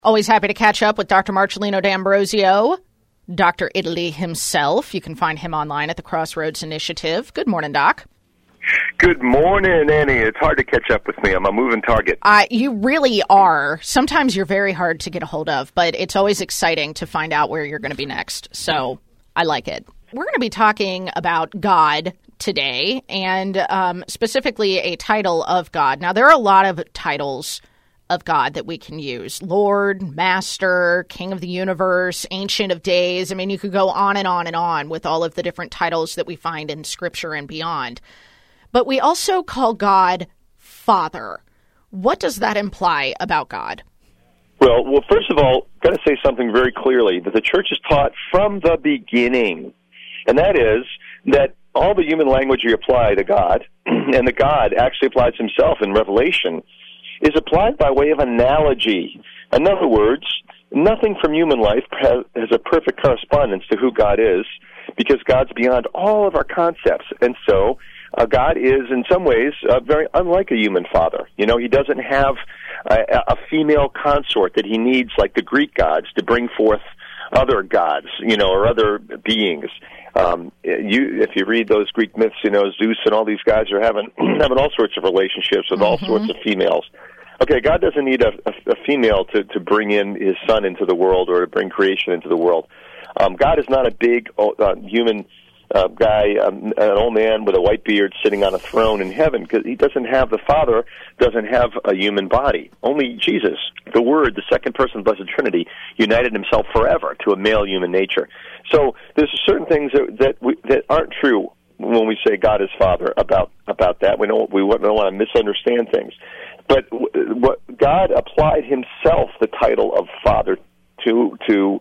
Always happy to catch up with Dr. Marcellino D'Ambrosio, Dr. Italy himself. You can find him online at the Crossroads Initiative. Good morning, Doc. Good morning, Annie. It's hard to catch up with me. I'm a moving target. You really are. Sometimes you're very hard to get a hold of, but it's always exciting to find out where you're going to be next. So I like it. We're going to be talking about God today, and specifically a title of God. Now, there are a lot of titles of God that we can use. Lord, Master, King of the Universe, Ancient of Days. I mean, you could go on and on and on with all of the different titles that we find in Scripture and beyond. But we also call God Father. What does that imply about God? Well, first of all, got to say something very clearly, that the church has taught from the beginning, and that is that all the human language you apply to God, and the God actually applies himself in Revelation, is applied by way of analogy. In other words, nothing from human life has a perfect correspondence to who God is, because God's beyond all of our concepts. And so God is, in some ways, very unlike a human father. You know, he doesn't have a female consort that he needs, like the Greek gods, to bring forth other gods, you know, or other beings. If you read those Greek myths, you know, Zeus and all these guys are having all sorts of relationships with all sorts of females. Okay, God doesn't need a female to bring in his son into the world or to bring creation into the world. God is not a big human guy, an old man with a white beard sitting on a throne in heaven, because he doesn't have, the Father doesn't have a human body. Only Jesus, the Word, the second person of the Blessed Trinity, united himself forever to a male human nature. So there's certain things that aren't true when we say God is Father about that. We don't want to misunderstand things. But what God applied himself the title of Father to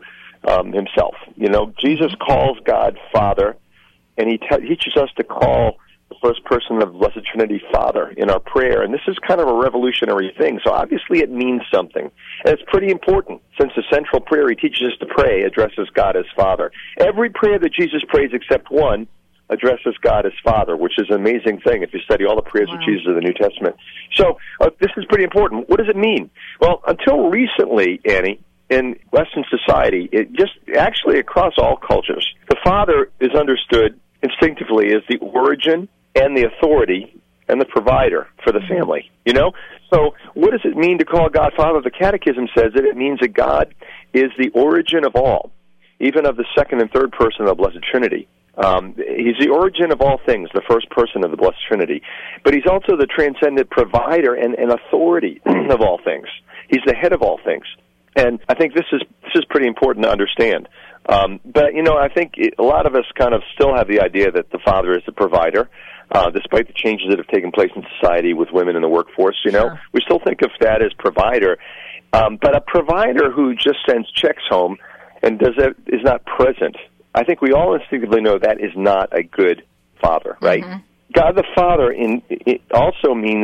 himself. You know, Jesus calls God Father, and he teaches us to call the first person of the Blessed Trinity Father in our prayer. And this is kind of a revolutionary thing, so obviously it means something. And it's pretty important, since the central prayer he teaches us to pray addresses God as Father. Every prayer that Jesus prays except one addresses God as Father, which is an amazing thing if you study all the prayers of Jesus in the New Testament. So this is pretty important. What does it mean? Well, until recently, Annie, in Western society, it just actually across all cultures, the Father is understood instinctively as the origin and the authority and the provider for the family, you know? So what does it mean to call God Father? The Catechism says that it means that God is the origin of all, even of the second and third person of the Blessed Trinity. He's the origin of all things, the first person of the Blessed Trinity. But he's also the transcendent provider and authority of all things. He's the head of all things. And I think this is pretty important to understand. But, you know, I think a lot of us kind of still have the idea that the Father is the provider, despite the changes that have taken place in society with women in the workforce, you know. Sure. We still think of that as provider. But a provider who just sends checks home and is not present, I think we all instinctively know that is not a good father, right? Mm-hmm. God the Father it also means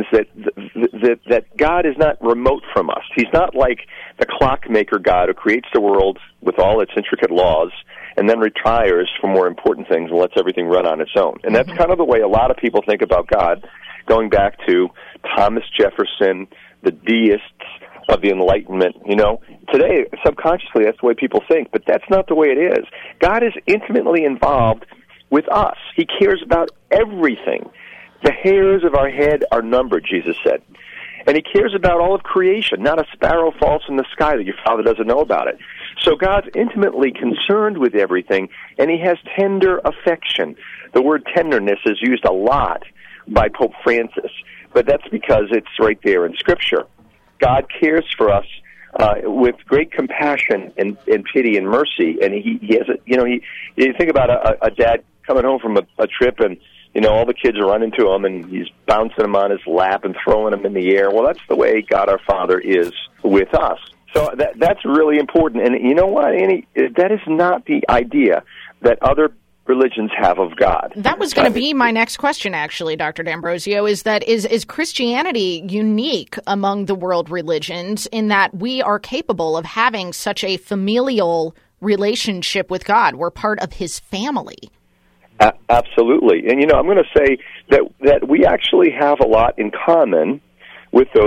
that God is not remote from us. He's not like the clockmaker God who creates the world with all its intricate laws and then retires for more important things and lets everything run on its own. And that's kind of the way a lot of people think about God, going back to Thomas Jefferson, the deists of the Enlightenment. You know, today, subconsciously, that's the way people think, but that's not the way it is. God is intimately involved with us. He cares about everything. The hairs of our head are numbered, Jesus said. And he cares about all of creation. Not a sparrow falls from the sky that your Father doesn't know about it. So God's intimately concerned with everything, and he has tender affection. The word tenderness is used a lot by Pope Francis, but that's because it's right there in Scripture. God cares for us with great compassion and pity and mercy, and he has you think about a dad coming home from a trip, and you know all the kids are running to him, and he's bouncing them on his lap and throwing them in the air. Well, that's the way God our Father is with us. So that's really important. And you know what, Annie? That is not the idea that other religions have of God. That was going to be my next question, actually, Dr. D'Ambrosio, is Christianity unique among the world religions in that we are capable of having such a familial relationship with God? We're part of his family. Absolutely. And, you know, I'm going to say that we actually have a lot in common with those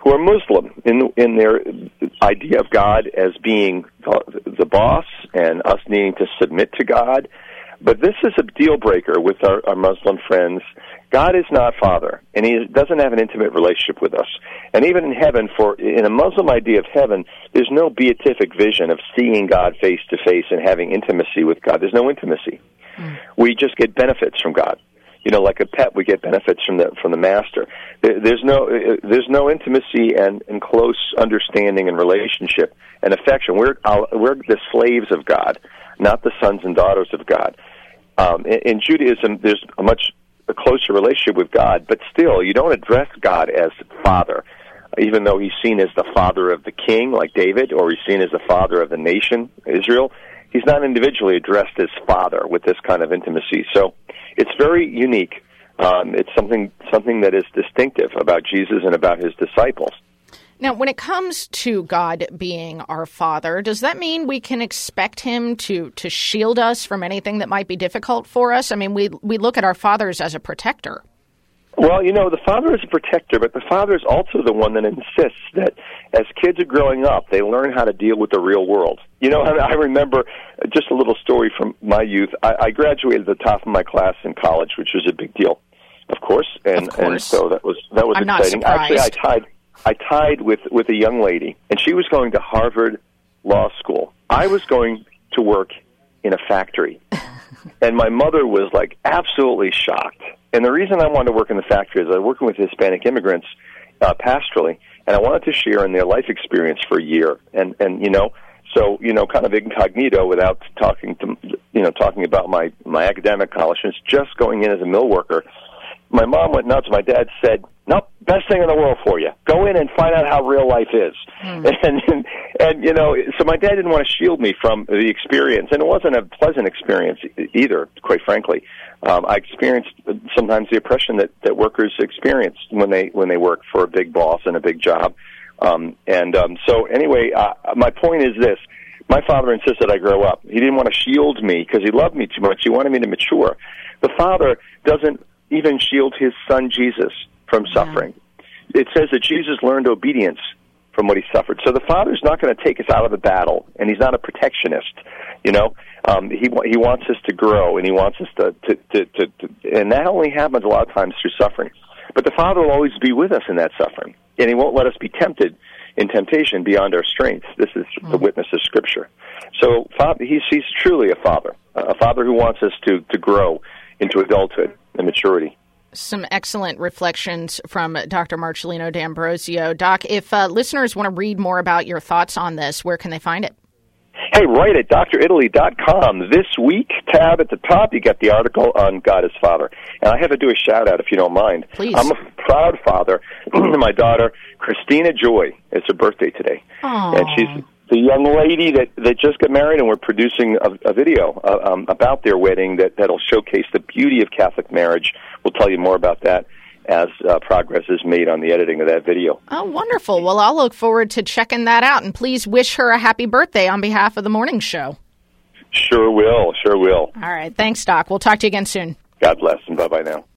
who are Muslim in their idea of God as being the boss and us needing to submit to God. But this is a deal breaker with our Muslim friends. God is not Father, and He doesn't have an intimate relationship with us. And even in heaven, in a Muslim idea of heaven, there's no beatific vision of seeing God face to face and having intimacy with God. There's no intimacy. We just get benefits from God. Like a pet, we get benefits from the master. There's no intimacy and close understanding and relationship and affection. We're the slaves of God, not the sons and daughters of God. In Judaism, there's a closer relationship with God, but still, you don't address God as Father, even though He's seen as the father of the king, like David, or He's seen as the father of the nation, Israel. He's not individually addressed as Father with this kind of intimacy. So it's very unique. It's something that is distinctive about Jesus and about His disciples. Now, when it comes to God being our Father, does that mean we can expect Him to shield us from anything that might be difficult for us? I mean, we look at our fathers as a protector. Well, the Father is a protector, but the Father is also the one that insists that as kids are growing up, they learn how to deal with the real world. I remember just a little story from my youth. I graduated at the top of my class in college, which was a big deal, of course, and so that was I'm exciting. Not surprised. Actually, I tied with a young lady, and she was going to Harvard Law School. I was going to work in a factory, and my mother was absolutely shocked. And the reason I wanted to work in the factory is I was working with Hispanic immigrants pastorally, and I wanted to share in their life experience for a year. And so kind of incognito without talking about my academic accomplishments, just going in as a mill worker. My mom went nuts. My dad said, "Nope, best thing in the world for you. Go in and find out how real life is." And so my dad didn't want to shield me from the experience, and it wasn't a pleasant experience either, quite frankly. I experienced sometimes the oppression that workers experience when they work for a big boss and a big job. So anyway, my point is this. My father insisted I grow up. He didn't want to shield me because he loved me too much. He wanted me to mature. The Father doesn't even shield His Son Jesus from suffering. It says that Jesus learned obedience from what He suffered. So the Father's not going to take us out of the battle, and He's not a protectionist. He wants us to grow, and He wants us to and that only happens a lot of times through suffering. But the Father will always be with us in that suffering, and He won't let us be tempted in temptation beyond our strength. This is the witness of Scripture. So He's truly a Father who wants us to grow into adulthood and maturity. Some excellent reflections from Dr. Marcelino D'Ambrosio. Doc, if listeners want to read more about your thoughts on this, where can they find it? Hey, right at dritaly.com. This week tab at the top, you get the article on God as Father. And I have to do a shout-out, if you don't mind. Please. I'm a proud father. My daughter, Christina Joy, it's her birthday today. Aww. And she's the young lady that just got married, and we're producing a video about their wedding that'll showcase the beauty of Catholic marriage. We'll tell you more about that as progress is made on the editing of that video. Oh, wonderful. Well, I'll look forward to checking that out, and please wish her a happy birthday on behalf of the morning show. Sure will. All right. Thanks, Doc. We'll talk to you again soon. God bless, and bye-bye now.